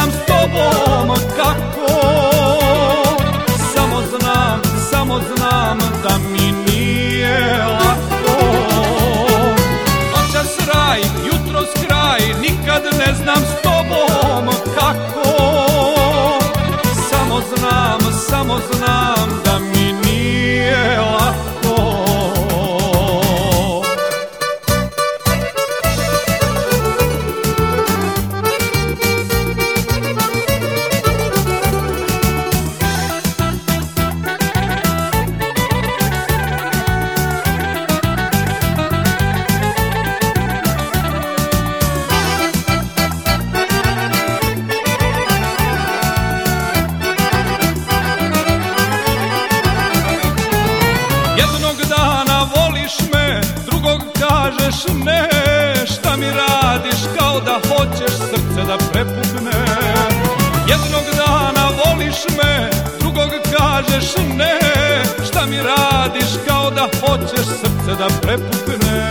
znam s tobom kako. Samo znam da mi nije lako. Noćas raj, jutros kraj, nikad ne znam s tobom kako. Samo znam da mi nije lako. Jednog dana voliš me, drugog kažeš ne. Šta mi radiš kao da hoćeš srce da prepukne. Jednog dana voliš me, drugog kažeš ne. Šta mi radiš kao da hoćeš srce da prepukne.